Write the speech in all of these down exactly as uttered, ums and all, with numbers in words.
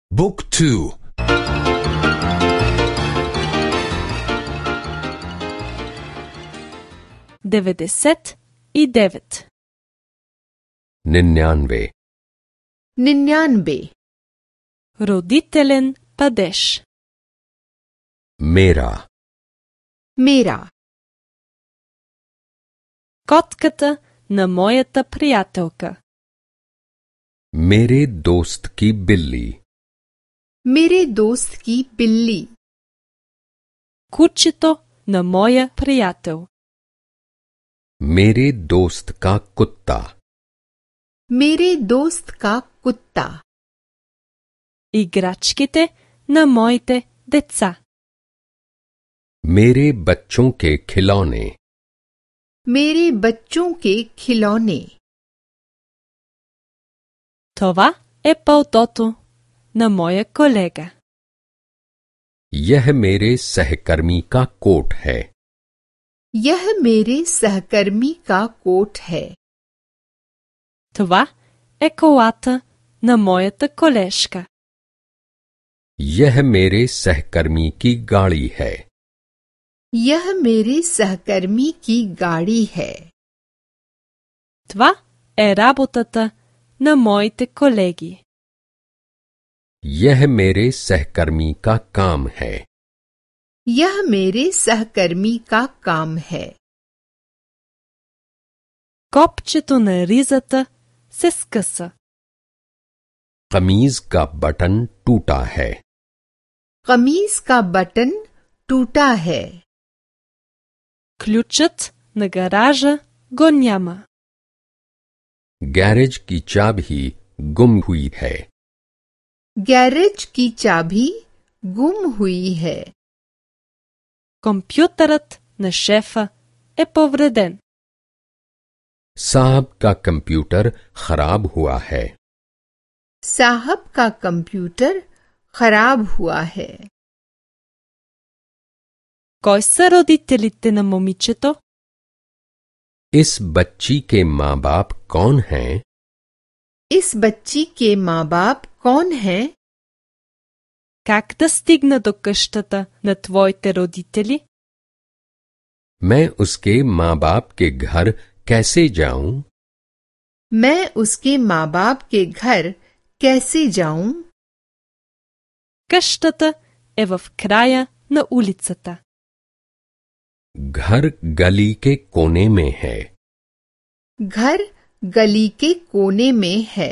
บุ๊กทู деветдесет и девет. निन्यानवे निन्यानबे Родителен падеж. मेरा मेरा Котката на моята приятелка. मेरे दोस्त की बिल्ली मेरे दोस्त की बिल्ली Кучето на моя приятел. मेरे दोस्त का कुत्ता मेरे दोस्त का कुत्ता Играчките на моите деца. मेरे बच्चों के खिलौने मेरे बच्चों के खिलौने Това е палтото на моя колега. यह मेरे सहकर्मी का कोट है यह मेरे सहकर्मी का कोट है Това е колата на моята колежка. यह मेरे सहकर्मी की गाड़ी है यह मेरे सहकर्मी की गाड़ी है Това е работата на моите колеги. यह मेरे सहकर्मी का काम है यह मेरे सहकर्मी का काम है Копчето на ризата се скъса. कमीज का बटन टूटा है कमीज का बटन टूटा है Ключът на гаража го няма. गैरेज की चाबी गुम हुई है गैरेज की चाबी गुम हुई है Компютърът на шефа е повреден. साहब का कंप्यूटर खराब हुआ है साहब का कंप्यूटर खराब हुआ है Кой са родителите на момичето? इस बच्ची के माँ बाप कौन हैं इस बच्ची के माँ बाप कौन हैं Как да стигна до къщата на твоите родители? मैं उसके माँ बाप के घर कैसे जाऊं मैं उसके माँ बाप के घर कैसे जाऊं Къщата е в края на улицата. घर गली के कोने में है घर गली के कोने में है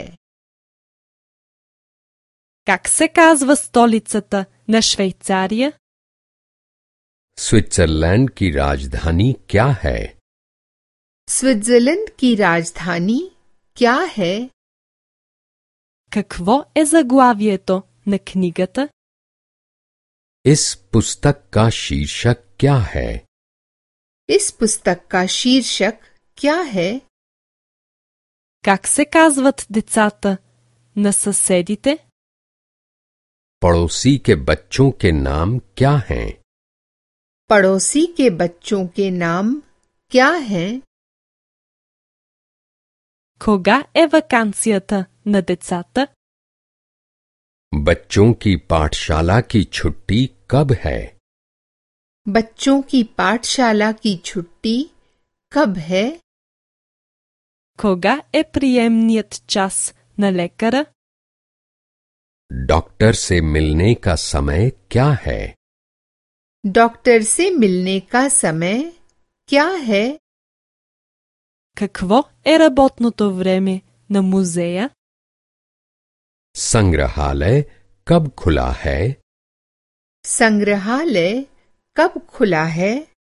Как се казва столицата на Швейцария? स्विट्जरलैंड की राजधानी क्या है स्विट्जरलैंड की राजधानी क्या है Какво е заглавието на книгата? इस पुस्तक का शीर्षक क्या है इस पुस्तक का शीर्षक क्या है Как се казват децата на съседите? पड़ोसी के बच्चों के नाम क्या हैं पड़ोसी के बच्चों के नाम क्या हैं Кога е ваканцията на децата? बच्चों की पाठशाला की छुट्टी कब है बच्चों की पाठशाला की छुट्टी कब है Кога е приемният час на лекара? डॉक्टर से मिलने का समय क्या है डॉक्टर से मिलने का समय क्या है Какво е работното време на музея? संग्रहालय कब खुला है संग्रहालय कब खुला है